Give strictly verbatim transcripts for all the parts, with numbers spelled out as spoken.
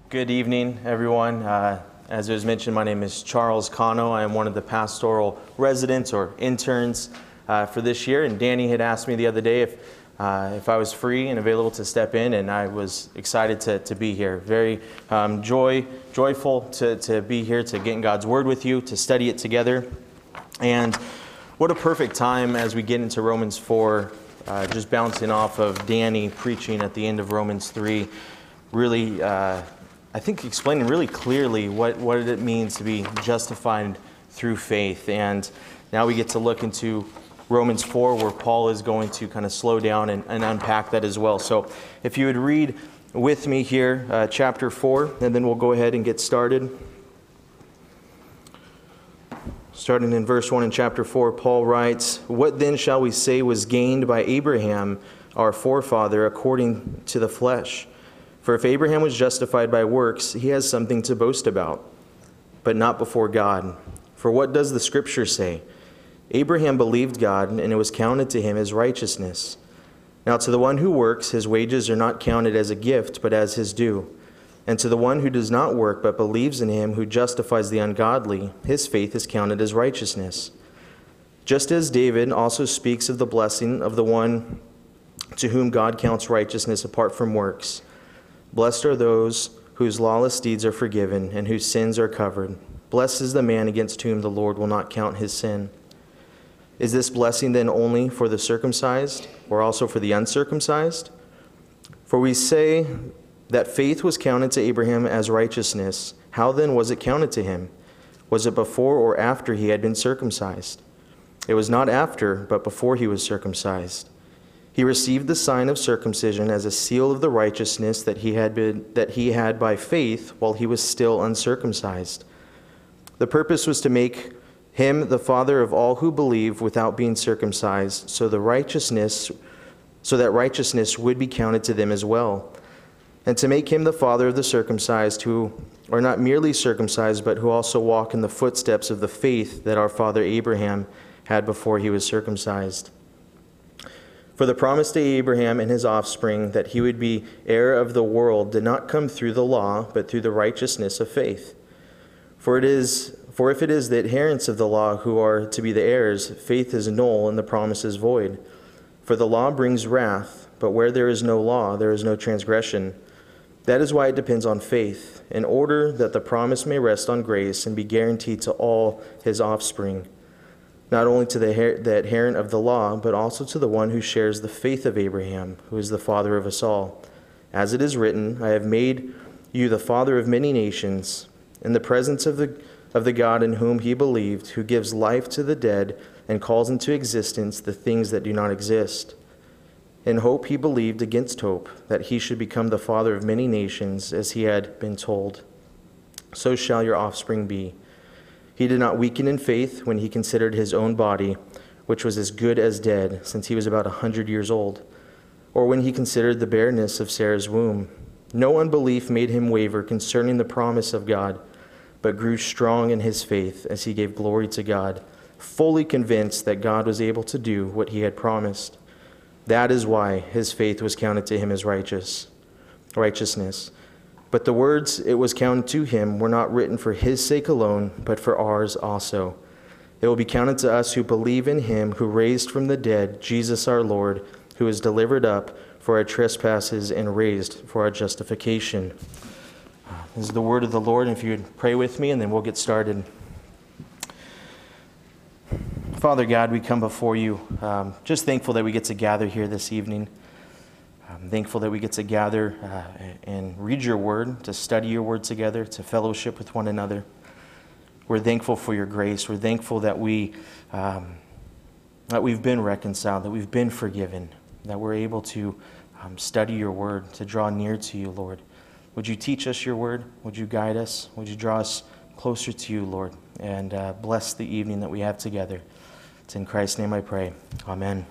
Good evening, everyone. Uh, as it was mentioned, my name is Charles Cano. I am one of the pastoral residents or interns uh, for this year. And Danny had asked me the other day if uh, if I was free and available to step in, and I was excited to, to be here. Very um, joy joyful to, to be here, to get in God's Word with you, to study it together. And what a perfect time as we get into Romans four, uh, just bouncing off of Danny preaching at the end of Romans three, really, uh, I think explaining really clearly what, what it means to be justified through faith. And now we get to look into Romans four, where Paul is going to kind of slow down and, and unpack that as well. So if you would read with me here, uh, chapter four, and then we'll go ahead and get started. Starting in verse one in chapter four, Paul writes, "What then shall we say was gained by Abraham, our forefather, according to the flesh? For if Abraham was justified by works, he has something to boast about, but not before God. For what does the Scripture say? Abraham believed God, and it was counted to him as righteousness. Now to the one who works, his wages are not counted as a gift, but as his due. And to the one who does not work, but believes in him who justifies the ungodly, his faith is counted as righteousness. Just as David also speaks of the blessing of the one to whom God counts righteousness apart from works. Blessed are those whose lawless deeds are forgiven and whose sins are covered. Blessed is the man against whom the Lord will not count his sin. Is this blessing then only for the circumcised, or also for the uncircumcised? For we say that faith was counted to Abraham as righteousness. How then was it counted to him? Was it before or after he had been circumcised? It was not after, but before he was circumcised. He received the sign of circumcision as a seal of the righteousness that he had been that he had by faith while he was still uncircumcised. The purpose was to make him the father of all who believe without being circumcised, so the righteousness so that righteousness would be counted to them as well, and to make him the father of the circumcised, who are not merely circumcised, but who also walk in the footsteps of the faith that our father Abraham had before he was circumcised. For the promise to Abraham and his offspring that he would be heir of the world did not come through the law, but through the righteousness of faith. For it is for if it is the adherents of the law who are to be the heirs, faith is null and the promise is void. For the law brings wrath, but where there is no law, there is no transgression. That is why it depends on faith, in order that the promise may rest on grace and be guaranteed to all his offspring, not only to the, her- the adherent of the law, but also to the one who shares the faith of Abraham, who is the father of us all. As it is written, I have made you the father of many nations, in the presence of the of the God in whom he believed, who gives life to the dead and calls into existence the things that do not exist. In hope he believed against hope, that he should become the father of many nations, as he had been told. So shall your offspring be. He did not weaken in faith when he considered his own body, which was as good as dead, since he was about a hundred years old, or when he considered the barrenness of Sarah's womb. No unbelief made him waver concerning the promise of God, but grew strong in his faith as he gave glory to God, fully convinced that God was able to do what he had promised. That is why his faith was counted to him as righteous, righteousness. But the words it was counted to him were not written for his sake alone, but for ours also. It will be counted to us who believe in him who raised from the dead Jesus our Lord, who was delivered up for our trespasses and raised for our justification." This is the word of the Lord, and if you would pray with me, and then we'll get started. Father God, we come before you, um, just thankful that we get to gather here this evening. I'm thankful that we get to gather uh, and read your word, to study your word together, to fellowship with one another. We're thankful for your grace. We're thankful that we um, that we've been reconciled, that we've been forgiven, that we're able to um, study your word, to draw near to you, Lord. Would you teach us your word? Would you guide us? Would you draw us closer to you, Lord? And uh, bless the evening that we have together. It's in Christ's name I pray. Amen.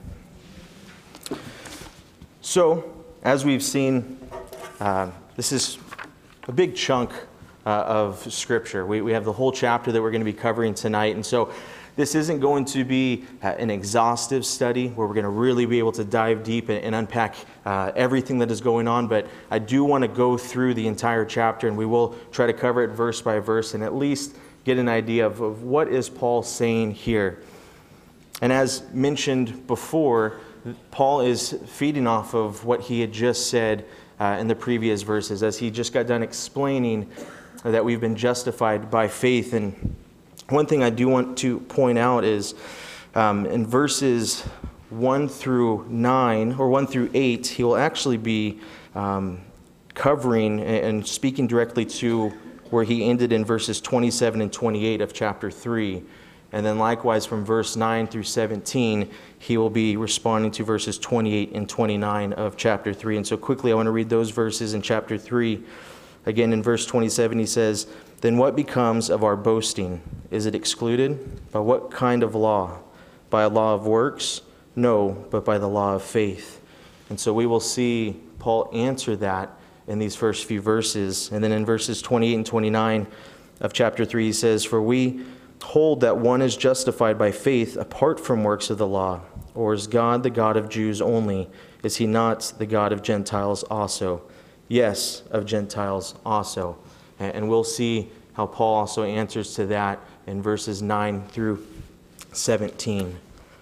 So, as we've seen, uh, this is a big chunk uh, of Scripture. We, we have the whole chapter that we're going to be covering tonight. And so, this isn't going to be uh, an exhaustive study where we're going to really be able to dive deep and, and unpack uh, everything that is going on, but I do want to go through the entire chapter, and we will try to cover it verse by verse and at least get an idea of, of what is Paul saying here. And as mentioned before, Paul is feeding off of what he had just said uh, in the previous verses, as he just got done explaining that we've been justified by faith. And one thing I do want to point out is um, in verses one through nine, or one through eight, he will actually be um, covering and speaking directly to where he ended in verses twenty-seven and twenty-eight of chapter three. And then likewise from verse nine through seventeen, he will be responding to verses twenty-eight and twenty-nine of chapter three. And so quickly, I want to read those verses in chapter three. Again, in verse twenty-seven, he says, "Then what becomes of our boasting? Is it excluded? By what kind of law? By a law of works? No, but by the law of faith." And so we will see Paul answer that in these first few verses. And then in verses twenty-eight and twenty-nine of chapter three, he says, "For we hold that one is justified by faith apart from works of the law. Or is God the God of Jews only? Is he not the God of Gentiles also? Yes, of Gentiles also." And we'll see how Paul also answers to that in verses nine through seventeen.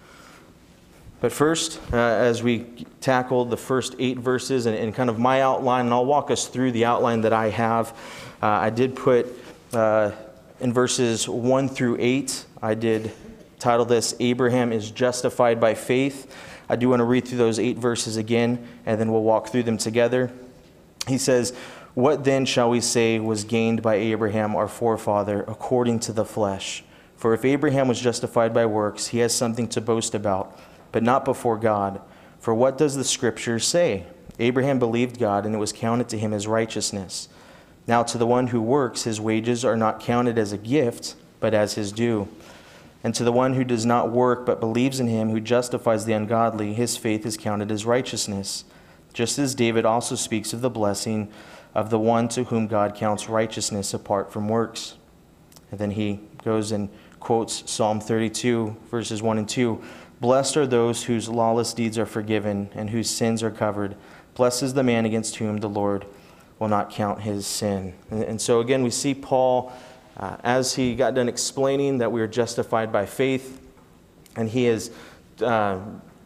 But first, uh, as we tackle the first eight verses and, and kind of my outline, and I'll walk us through the outline that I have, uh, I did put uh, in verses one through eight, I did title this, "Abraham is Justified by Faith." I do want to read through those eight verses again, and then we'll walk through them together. He says, "What then shall we say was gained by Abraham, our forefather, according to the flesh? For if Abraham was justified by works, he has something to boast about, but not before God. For what does the Scripture say? Abraham believed God, and it was counted to him as righteousness. Now to the one who works, his wages are not counted as a gift, but as his due. And to the one who does not work, but believes in him who justifies the ungodly, his faith is counted as righteousness. Just as David also speaks of the blessing of the one to whom God counts righteousness apart from works." And then he goes and quotes Psalm thirty-two, verses one and two. "Blessed are those whose lawless deeds are forgiven and whose sins are covered. Blessed is the man against whom the Lord will not count his sin." And, and so again, we see Paul, uh, as he got done explaining that we are justified by faith, and he is uh,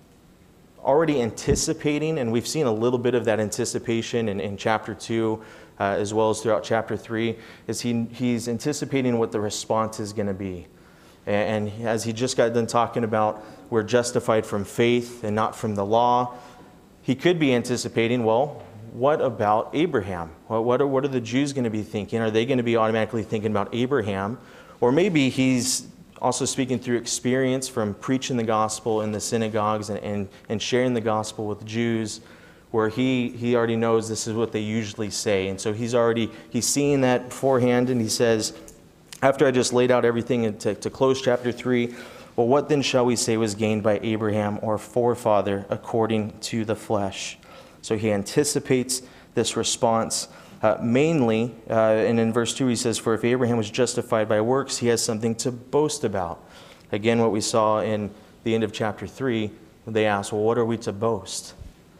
already anticipating, and we've seen a little bit of that anticipation in, in chapter two, uh, as well as throughout chapter three, is he he's anticipating what the response is going to be. And, and as he just got done talking about we're justified from faith and not from the law, he could be anticipating, well, what about Abraham? Well, what are, what are the Jews going to be thinking? Are they going to be automatically thinking about Abraham? Or maybe he's also speaking through experience from preaching the gospel in the synagogues and, and, and sharing the gospel with Jews, where he, he already knows this is what they usually say. And so he's already, he's seeing that beforehand, and he says, after I just laid out everything and to, to close chapter three, "Well, what then shall we say was gained by Abraham, our forefather, according to the flesh?" So he anticipates this response. Uh, mainly, uh, and in verse two he says, "For if Abraham was justified by works, he has something to boast about." Again, what we saw in the end of chapter three, they asked, well, what are we to boast?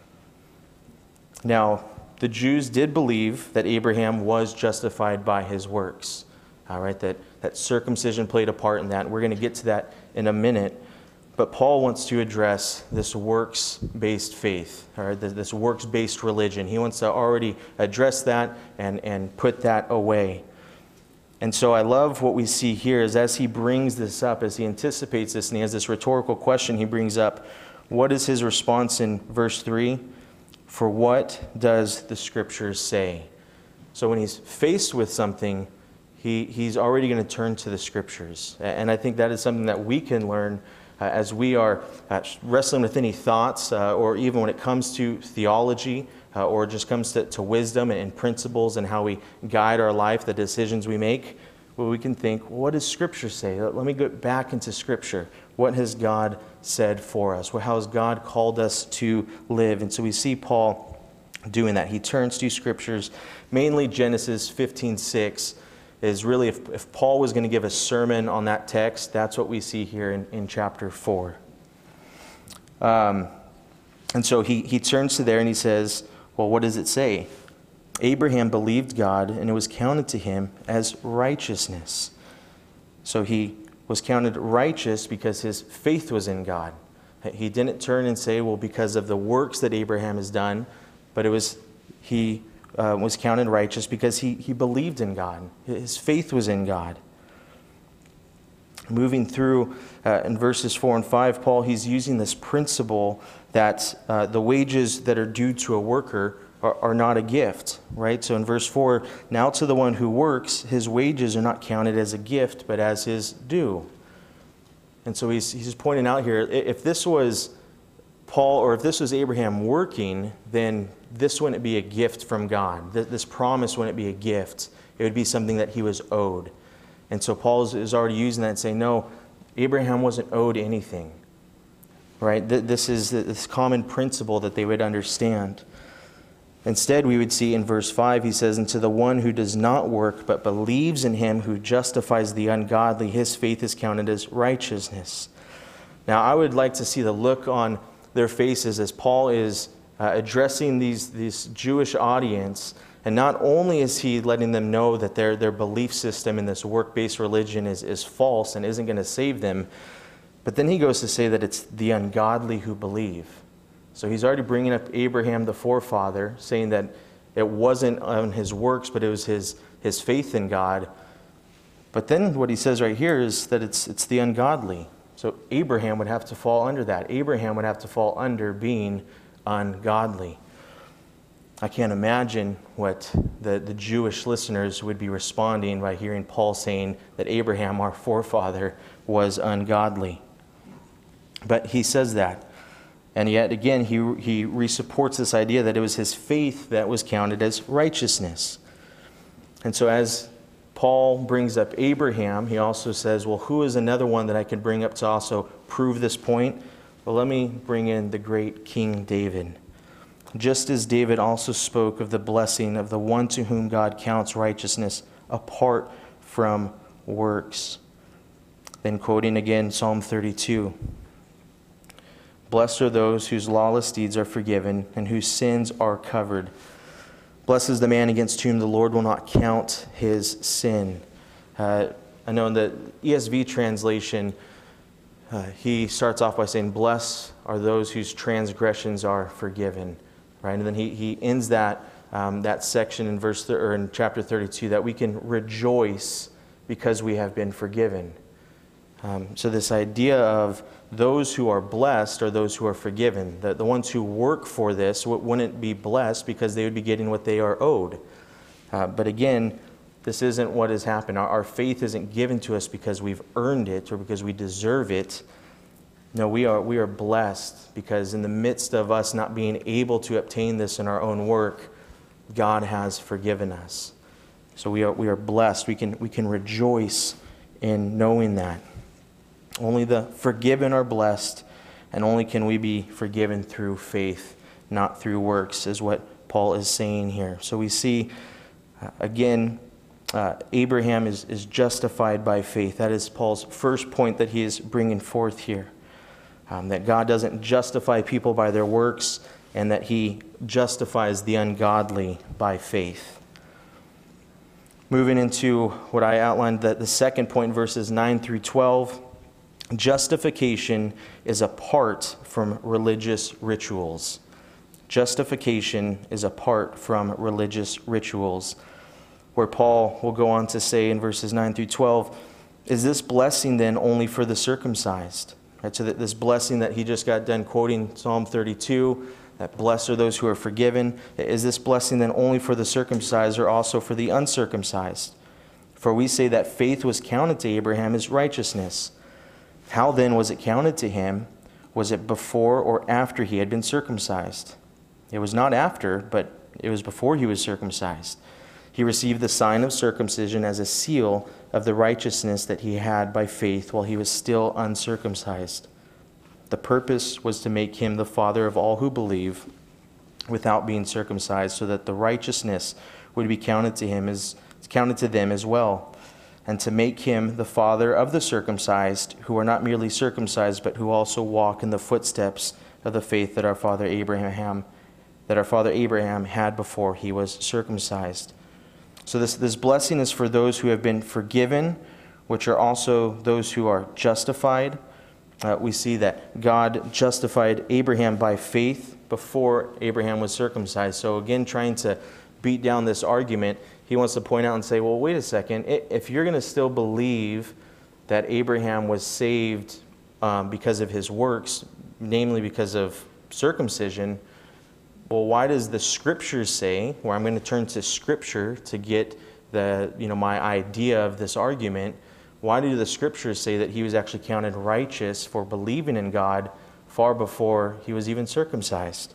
Now, the Jews did believe that Abraham was justified by his works. All right, that, that circumcision played a part in that. We're going to get to that in a minute. But Paul wants to address this works-based faith, or this works-based religion. He wants to already address that and, and put that away. And so I love what we see here is as he brings this up, as he anticipates this, and he has this rhetorical question he brings up, what is his response in verse three? "For what does the Scriptures say?" So when he's faced with something, he, he's already going to turn to the Scriptures. And I think that is something that we can learn Uh, as we are uh, wrestling with any thoughts, uh, or even when it comes to theology, uh, or it just comes to, to wisdom and, and principles and how we guide our life, the decisions we make, well, we can think, well, what does Scripture say? Let me get back into Scripture. What has God said for us? Well, how has God called us to live? And so we see Paul doing that. He turns to Scriptures, mainly Genesis fifteen six, is really if, if Paul was going to give a sermon on that text, that's what we see here in, in chapter four. Um, and so he, he turns to there and he says, well, what does it say? Abraham believed God, and it was counted to him as righteousness. So he was counted righteous because his faith was in God. He didn't turn and say, well, because of the works that Abraham has done, but it was he uh, was counted righteous because he, he believed in God. His faith was in God. Moving through uh, in verses four and five, Paul, he's using this principle that uh, the wages that are due to a worker are, are not a gift, right? So in verse four, now to the one who works, his wages are not counted as a gift, but as his due. And so he's, he's pointing out here, if this was Paul, or if this was Abraham working, then this wouldn't be a gift from God. This promise wouldn't be a gift. It would be something that he was owed. And so Paul is already using that and saying, no, Abraham wasn't owed anything. Right? This is this common principle that they would understand. Instead, we would see in verse five, he says, and to the one who does not work, but believes in him who justifies the ungodly, his faith is counted as righteousness. Now, I would like to see the look on their faces as Paul is uh, addressing these, these Jewish audience. And not only is he letting them know that their, their belief system in this work-based religion is, is false and isn't going to save them, but then he goes to say that it's the ungodly who believe. So he's already bringing up Abraham, the forefather, saying that it wasn't on his works, but it was his, his faith in God. But then what he says right here is that it's, it's the ungodly. So Abraham would have to fall under that. Abraham would have to fall under being ungodly. I can't imagine what the, the Jewish listeners would be responding by hearing Paul saying that Abraham, our forefather, was ungodly. But he says that. And yet again, he, he resupports this idea that it was his faith that was counted as righteousness. And so as Paul brings up Abraham, he also says, well, who is another one that I could bring up to also prove this point? Well, let me bring in the great King David. Just as David also spoke of the blessing of the one to whom God counts righteousness apart from works. Then quoting again Psalm thirty-two. Blessed are those whose lawless deeds are forgiven and whose sins are covered. Blessed is the man against whom the Lord will not count his sin. Uh, I know in the E S V translation, uh, he starts off by saying, blessed are those whose transgressions are forgiven. Right? And then he, he ends that, um, that section in, verse th- or in chapter thirty-two, that we can rejoice because we have been forgiven. Um, so this idea of those who are blessed are those who are forgiven. The, the ones who work for this wouldn't be blessed because they would be getting what they are owed. Uh, but again, this isn't what has happened. Our, our faith isn't given to us because we've earned it or because we deserve it. No, we are, we are blessed because in the midst of us not being able to obtain this in our own work, God has forgiven us. So we are, we are blessed. We can, we can rejoice in knowing that. Only the forgiven are blessed, and only can we be forgiven through faith, not through works, is what Paul is saying here. So we see, uh, again, uh, Abraham is, is justified by faith. That is Paul's first point that he is bringing forth here. Um, that God doesn't justify people by their works, and that he justifies the ungodly by faith. Moving into what I outlined, that the second point, verses nine through twelve, justification is apart from religious rituals. Justification is apart from religious rituals. Where Paul will go on to say in verses nine through twelve, is this blessing then only for the circumcised? Right, so that this blessing that he just got done quoting Psalm thirty-two, that blessed are those who are forgiven, is this blessing then only for the circumcised or also for the uncircumcised? For we say that faith was counted to Abraham as righteousness. How then was it counted to him? Was it before or after he had been circumcised? It was not after, but it was before he was circumcised. He received the sign of circumcision as a seal of the righteousness that he had by faith while he was still uncircumcised. The purpose was to make him the father of all who believe without being circumcised, so that the righteousness would be counted to him as counted to them as well, and to make him the father of the circumcised, who are not merely circumcised, but who also walk in the footsteps of the faith that our father Abraham, that our father Abraham had before he was circumcised. So this, this blessing is for those who have been forgiven, which are also those who are justified. Uh, we see that God justified Abraham by faith before Abraham was circumcised. So again, trying to beat down this argument, he wants to point out and say, well, wait a second. If you're going to still believe that Abraham was saved um, because of his works, namely because of circumcision, well, why does the Scriptures say, where I'm going to turn to Scripture to get the, you know, my idea of this argument, why do the Scriptures say that he was actually counted righteous for believing in God far before he was even circumcised?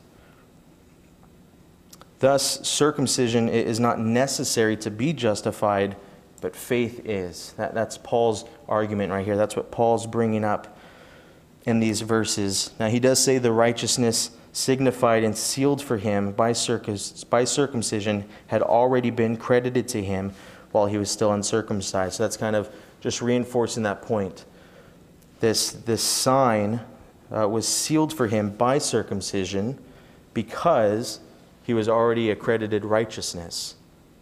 Thus, circumcision is not necessary to be justified, but faith is. That, that's Paul's argument right here. That's what Paul's bringing up in these verses. Now, he does say the righteousness signified and sealed for him by, circus, by circumcision had already been credited to him while he was still uncircumcised. So that's kind of just reinforcing that point. This, this sign uh, was sealed for him by circumcision because he was already accredited righteousness.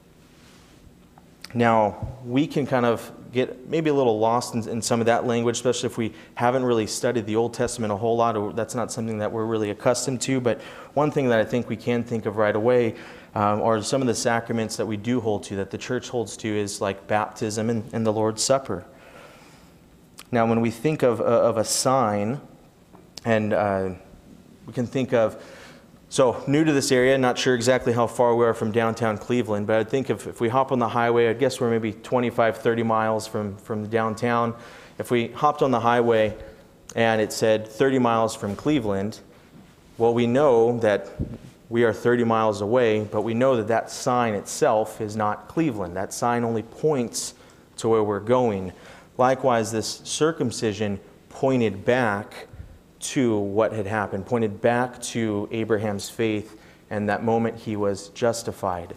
Now, we can kind of get maybe a little lost in, in some of that language, especially if we haven't really studied the Old Testament a whole lot, or that's not something that we're really accustomed to. But one thing that I think we can think of right away um, are some of the sacraments that we do hold to, that the church holds to, is like baptism and, and the Lord's Supper. Now, when we think of, uh, of a sign, and uh, we can think of, so new to this area, not sure exactly how far we are from downtown Cleveland, but I think if, if we hop on the highway, I guess we're maybe twenty-five, thirty miles from, from downtown. If we hopped on the highway and it said thirty miles from Cleveland, well, we know that we are thirty miles away, but we know that that sign itself is not Cleveland. That sign only points to where we're going. Likewise, this circumcision pointed back to what had happened, pointed back to Abraham's faith and that moment he was justified.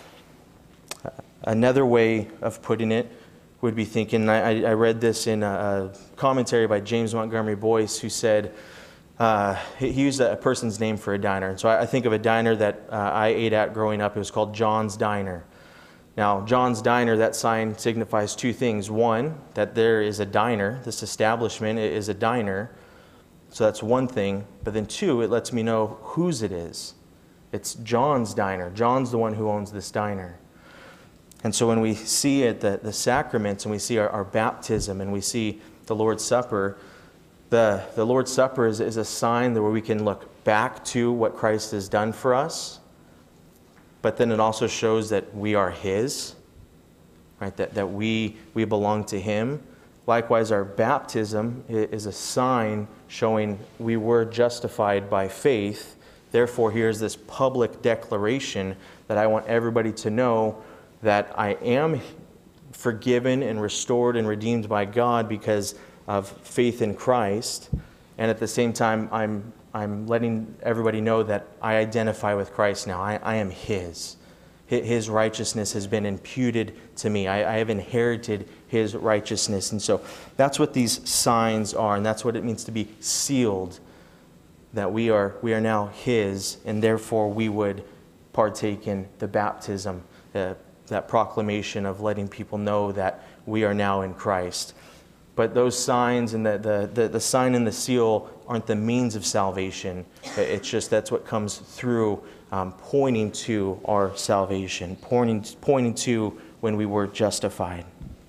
Another way of putting it would be thinking, I, I read this in a, a commentary by James Montgomery Boyce, who said, uh, he used a person's name for a diner. And so I, I think of a diner that uh, I ate at growing up. It was called John's Diner. Now, John's Diner, that sign signifies two things. One, that there is a diner. This establishment is a diner. So that's one thing. But then two, it lets me know whose it is. It's John's Diner. John's the one who owns this diner. And so when we see it, the, the sacraments, and we see our, our baptism, and we see the Lord's Supper, the, the Lord's Supper is, is a sign where we can look back to what Christ has done for us, but then it also shows that we are His, right? That, that we, we belong to Him. Likewise, our baptism is a sign showing we were justified by faith. Therefore, here's this public declaration that I want everybody to know that I am forgiven and restored and redeemed by God because of faith in Christ. And at the same time, I'm, I'm letting everybody know that I identify with Christ now. I, I am His. His righteousness has been imputed to me. I, I have inherited His righteousness. And so that's what these signs are, and that's what it means to be sealed, that we are, we are now His, and therefore we would partake in the baptism, uh, that proclamation of letting people know that we are now in Christ. But those signs and the, the, the, the sign and the seal aren't the means of salvation. It's just that's what comes through um, pointing to our salvation, pointing, pointing to when we were justified.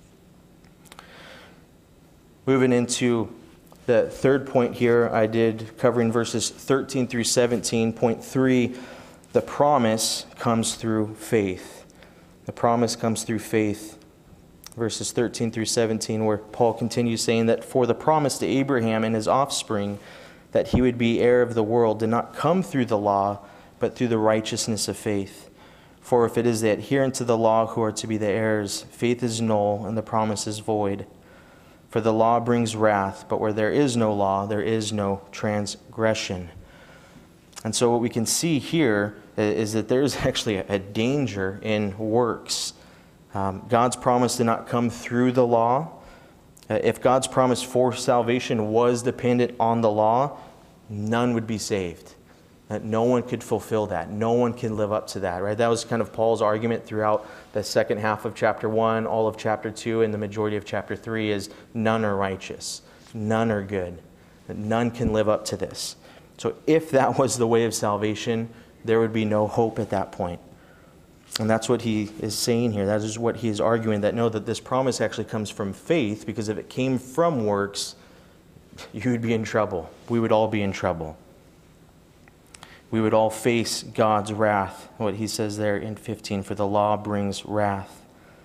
Moving into the third point here, I did covering verses thirteen through seventeen. Point three, the promise comes through faith. The promise comes through faith. Verses thirteen through seventeen, where Paul continues saying that for the promise to Abraham and his offspring that he would be heir of the world did not come through the law, but through the righteousness of faith. For if it is the adherent to the law who are to be the heirs, faith is null and the promise is void. For the law brings wrath, but where there is no law, there is no transgression. And so what we can see here is that there is actually a danger in works. Um, God's promise did not come through the law. Uh, if God's promise for salvation was dependent on the law, none would be saved. That no one could fulfill that. No one can live up to that, right? That was kind of Paul's argument throughout the second half of chapter one, all of chapter two, and the majority of chapter three is none are righteous. None are good. That none can live up to this. So if that was the way of salvation, there would be no hope at that point. And that's what he is saying here. That is what he is arguing, that no, that this promise actually comes from faith, because if it came from works, you would be in trouble. We would all be in trouble. We would all face God's wrath. What he says there in fifteen, for the law brings wrath.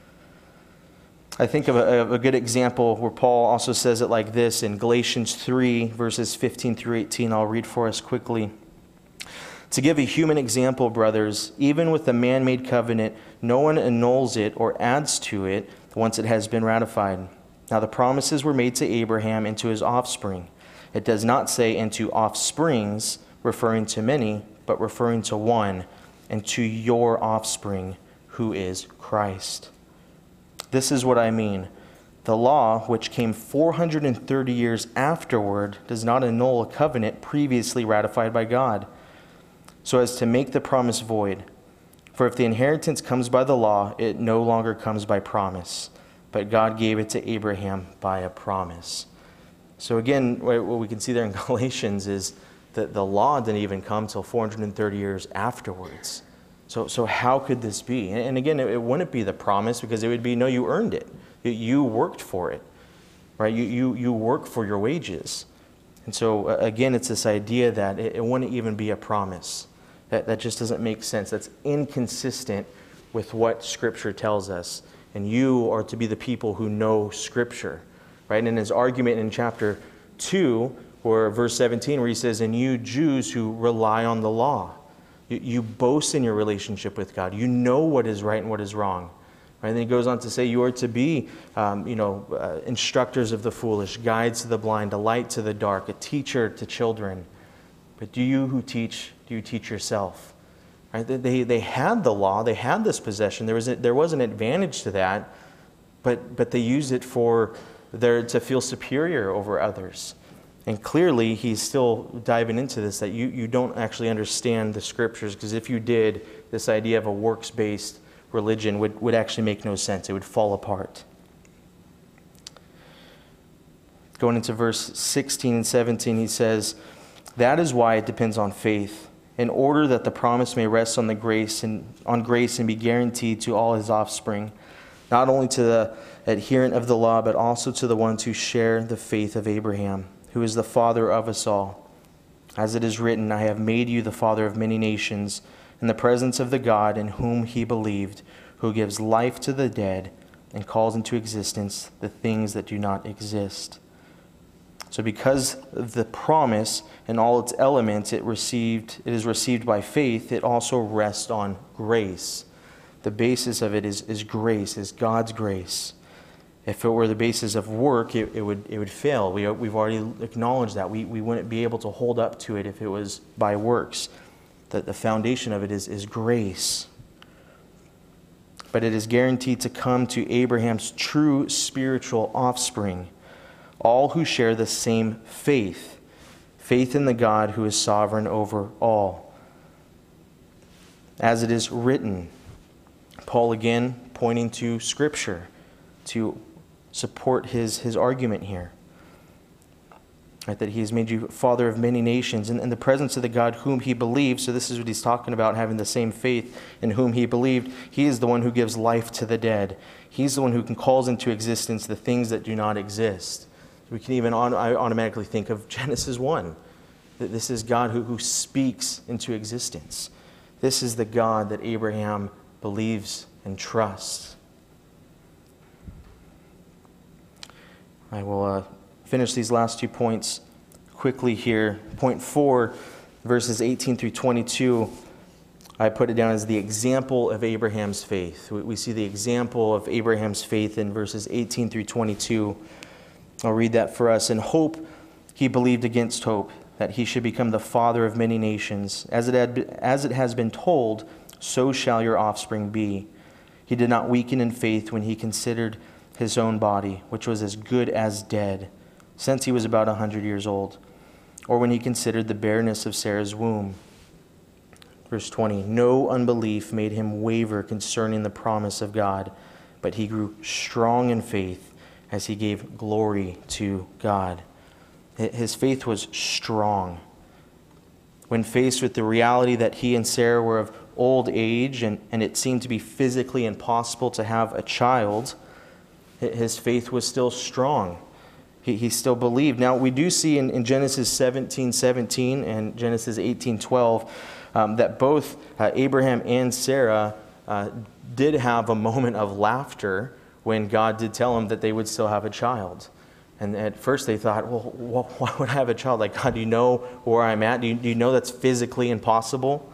I think of a, of a good example where Paul also says it like this in Galatians three, verses fifteen through eighteen. I'll read for us quickly. To give a human example, brothers, even with the man-made covenant, no one annuls it or adds to it once it has been ratified. Now the promises were made to Abraham and to his offspring. It does not say into offsprings, referring to many, but referring to one, and to your offspring, who is Christ. This is what I mean. The law, which came four hundred thirty years afterward, does not annul a covenant previously ratified by God, so as to make the promise void. For if the inheritance comes by the law, it no longer comes by promise, but God gave it to Abraham by a promise. So again, what we can see there in Galatians is that the law didn't even come till four hundred thirty years afterwards. So, so how could this be? And again, it, it wouldn't be the promise, because it would be, no, you earned it. You worked for it, right? You, you, you work for your wages. And so again, it's this idea that it, it wouldn't even be a promise. That, that just doesn't make sense. That's inconsistent with what Scripture tells us. And you are to be the people who know Scripture, right? And in his argument in chapter two, or verse seventeen, where he says, and you Jews who rely on the law, you, you boast in your relationship with God. You know what is right and what is wrong. Right? And then he goes on to say, you are to be um, you know, uh, instructors of the foolish, guides to the blind, a light to the dark, a teacher to children. But do you who teach, do you teach yourself? Right? They, they had the law, they had this possession. There was, a, there was an advantage to that, but, but they used it for their, to feel superior over others. And clearly, he's still diving into this, that you, you don't actually understand the Scriptures, because if you did, this idea of a works-based religion would, would actually make no sense. It would fall apart. Going into verse sixteen and seventeen, he says, that is why it depends on faith, in order that the promise may rest on the grace and on grace and be guaranteed to all his offspring, not only to the adherent of the law, but also to the ones who share the faith of Abraham, who is the father of us all. As it is written, I have made you the father of many nations, in the presence of the God in whom he believed, who gives life to the dead and calls into existence the things that do not exist. So because of the promise and all its elements it received, it is received by faith, it also rests on grace. The basis of it is, is grace, is God's grace. If it were the basis of work, it, it would it would fail. We, we've already acknowledged that. We, we wouldn't be able to hold up to it if it was by works. The, the foundation of it is, is grace. But it is guaranteed to come to Abraham's true spiritual offspring, all who share the same faith, faith in the God who is sovereign over all. As it is written, Paul again pointing to Scripture to support his, his argument here. Right, that he has made you father of many nations in, in the presence of the God whom he believed. So this is what he's talking about, having the same faith in whom he believed. He is the one who gives life to the dead. He's the one who can calls into existence the things that do not exist. We can even on, I automatically think of Genesis one. That this is God who, who speaks into existence. This is the God that Abraham believes and trusts. I will uh, finish these last two points quickly here. Point four, verses eighteen through twenty-two, I put it down as the example of Abraham's faith. We, we see the example of Abraham's faith in verses eighteen through twenty-two. I'll read that for us. In hope, he believed against hope, that he should become the father of many nations. As it had, as it has been told, so shall your offspring be. He did not weaken in faith when he considered his own body, which was as good as dead, since he was about a hundred years old, or when he considered the barrenness of Sarah's womb. Verse twenty, no unbelief made him waver concerning the promise of God, but he grew strong in faith as he gave glory to God. His faith was strong. When faced with the reality that he and Sarah were of old age and, and it seemed to be physically impossible to have a child, his faith was still strong. He, he still believed. Now, we do see in, in Genesis seventeen seventeen and Genesis eighteen twelve um, that both uh, Abraham and Sarah uh, did have a moment of laughter when God did tell them that they would still have a child. And at first they thought, well, why would I have a child? Like, God, do you know where I'm at? Do you, do you know that's physically impossible?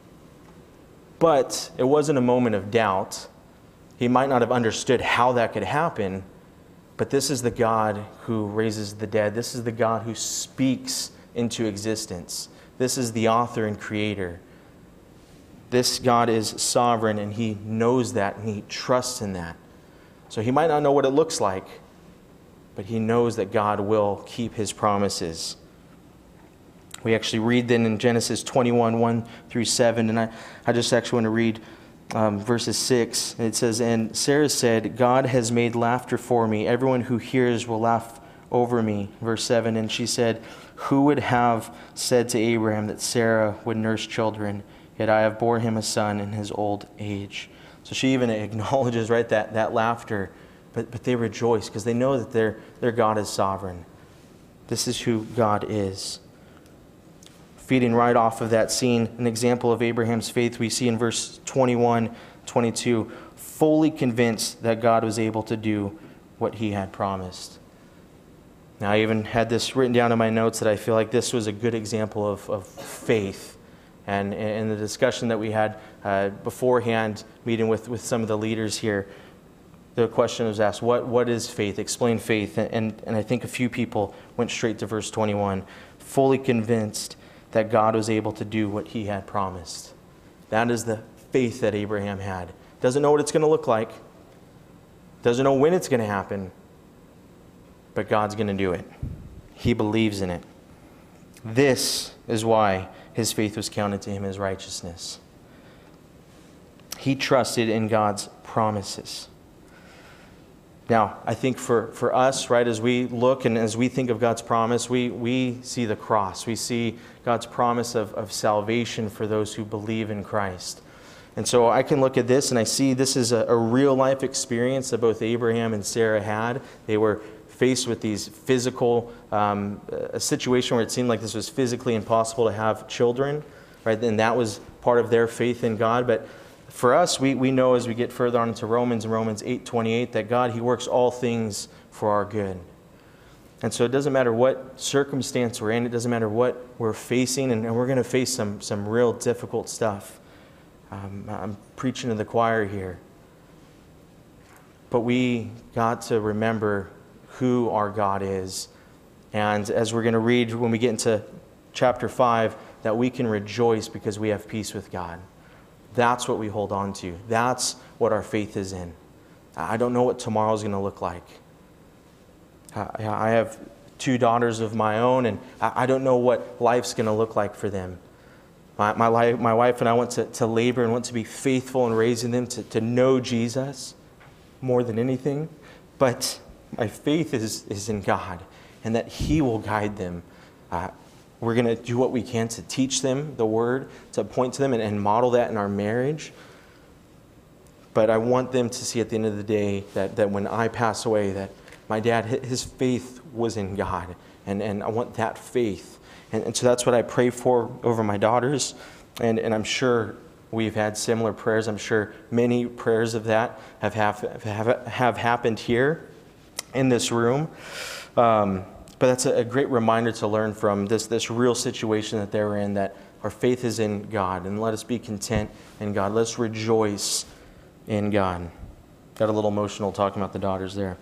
But it wasn't a moment of doubt. He might not have understood how that could happen, but this is the God who raises the dead. This is the God who speaks into existence. This is the author and creator. This God is sovereign, and he knows that, and he trusts in that. So he might not know what it looks like, but he knows that God will keep his promises. We actually read then in Genesis twenty-one, one through seven, and I, I just actually want to read um, verses six. It says, and Sarah said, God has made laughter for me. Everyone who hears will laugh over me. Verse seven, and she said, who would have said to Abraham that Sarah would nurse children? Yet I have bore him a son in his old age. So she even acknowledges, right, that, that laughter. But, but they rejoice because they know that their, their God is sovereign. This is who God is. Feeding right off of that scene, an example of Abraham's faith we see in verse twenty-one, twenty-two, fully convinced that God was able to do what he had promised. Now, I even had this written down in my notes that I feel like this was a good example of, of faith. And in the discussion that we had uh, beforehand, meeting with, with some of the leaders here, the question was asked, what, what is faith? Explain faith. And, and I think a few people went straight to verse twenty-one, fully convinced that God was able to do what he had promised. That is the faith that Abraham had. Doesn't know what it's going to look like. Doesn't know when it's going to happen. But God's going to do it. He believes in it. This is why his faith was counted to him as righteousness. He trusted in God's promises. Now, I think for, for us, right, as we look and as we think of God's promise, we, we see the cross. We see God's promise of, of salvation for those who believe in Christ. And so I can look at this and I see this is a, a real life experience that both Abraham and Sarah had. They were faced with these physical, um, a situation where it seemed like this was physically impossible to have children, right? And that was part of their faith in God. But for us, we, we know as we get further on into Romans and Romans eight twenty-eight that God, he works all things for our good. And so it doesn't matter what circumstance we're in, it doesn't matter what we're facing, and, and we're going to face some, some real difficult stuff. Um, I'm preaching to the choir here. But we got to remember who our God is. And as we're going to read when we get into chapter five, that we can rejoice because we have peace with God. That's what we hold on to. That's what our faith is in. I don't know what tomorrow is going to look like. I have two daughters of my own, and I don't know what life's going to look like for them. My, my, life, my wife and I want to, to labor and want to be faithful in raising them to, to know Jesus more than anything. But my faith is, is in God, and that he will guide them. Uh, We're going to do what we can to teach them the word, to point to them and, and model that in our marriage. But I want them to see at the end of the day that, that when I pass away, that my dad, his faith was in God. And, and I want that faith. And, and so that's what I pray for over my daughters. And, and I'm sure we've had similar prayers. I'm sure many prayers of that have, have, have, have happened here in this room. Um, But that's a great reminder to learn from this, this real situation that they're in, that our faith is in God. And let us be content in God. Let's rejoice in God. Got a little emotional talking about the daughters there.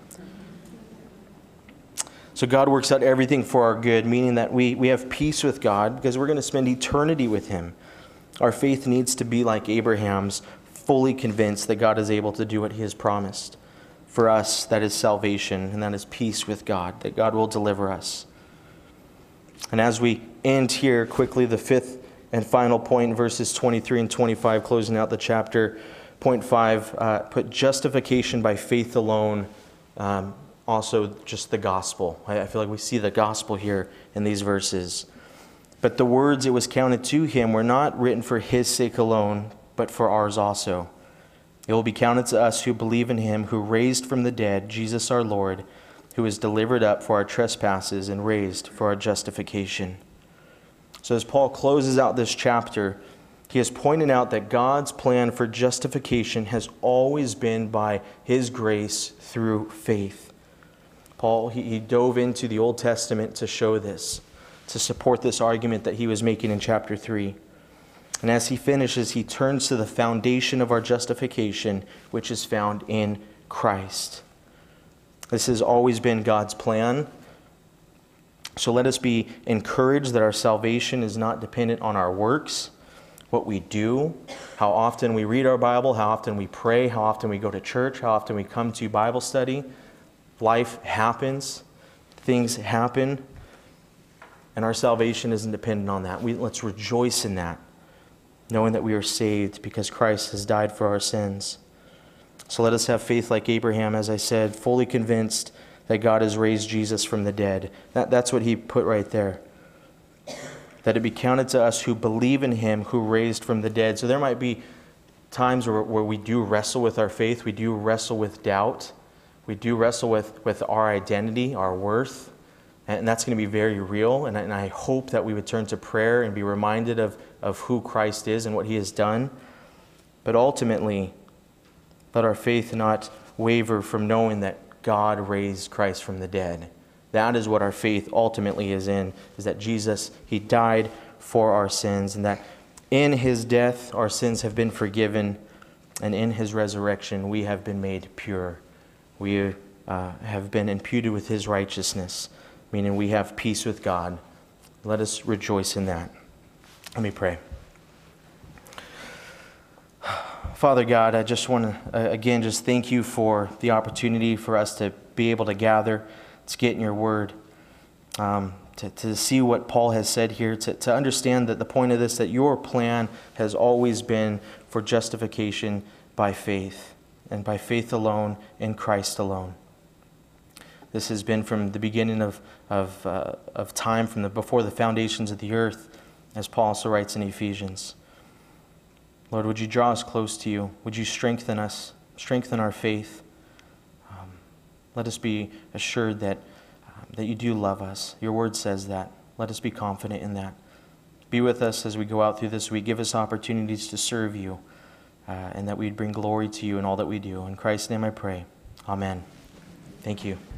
So God works out everything for our good, meaning that we, we have peace with God because we're going to spend eternity with him. Our faith needs to be like Abraham's, fully convinced that God is able to do what he has promised. For us, that is salvation, and that is peace with God, that God will deliver us. And as we end here quickly, the fifth and final point, verses twenty-three and twenty-five, closing out the chapter, point five, uh, put justification by faith alone, um, also just the gospel. I, I feel like we see the gospel here in these verses. But the words, it was counted to him, were not written for his sake alone, but for ours also. It will be counted to us who believe in him who raised from the dead Jesus our Lord, who was delivered up for our trespasses and raised for our justification. So as Paul closes out this chapter, he has pointed out that God's plan for justification has always been by his grace through faith. Paul, he, he dove into the Old Testament to show this, to support this argument that he was making in chapter three. And as he finishes, he turns to the foundation of our justification, which is found in Christ. This has always been God's plan. So let us be encouraged that our salvation is not dependent on our works, what we do, how often we read our Bible, how often we pray, how often we go to church, how often we come to Bible study. Life happens. Things happen. And our salvation isn't dependent on that. We, let's rejoice in that, knowing that we are saved because Christ has died for our sins. So let us have faith like Abraham, as I said, fully convinced that God has raised Jesus from the dead. That, that's what he put right there. That it be counted to us who believe in him who raised from the dead. So there might be times where, where we do wrestle with our faith. We do wrestle with doubt. We do wrestle with, with our identity, our worth. And that's going to be very real. And I, and I hope that we would turn to prayer and be reminded of, of who Christ is and what he has done. But ultimately, let our faith not waver from knowing that God raised Christ from the dead. That is what our faith ultimately is in, is that Jesus, he died for our sins, and that in his death our sins have been forgiven, and in his resurrection we have been made pure. We uh, have been imputed with his righteousness, meaning we have peace with God. Let us rejoice in that. Let me pray. Father God, I just want to, uh, again, just thank you for the opportunity for us to be able to gather, to get in your word, um, to, to see what Paul has said here, to, to understand that the point of this, that your plan has always been for justification by faith, and by faith alone, in Christ alone. This has been from the beginning of, of, uh, of time, from the before the foundations of the earth, as Paul also writes in Ephesians. Lord, would you draw us close to you? Would you strengthen us, strengthen our faith? Um, let us be assured that, um, that you do love us. Your word says that. Let us be confident in that. Be with us as we go out through this week. Give us opportunities to serve you, uh, and that we'd bring glory to you in all that we do. In Christ's name I pray. Amen. Thank you.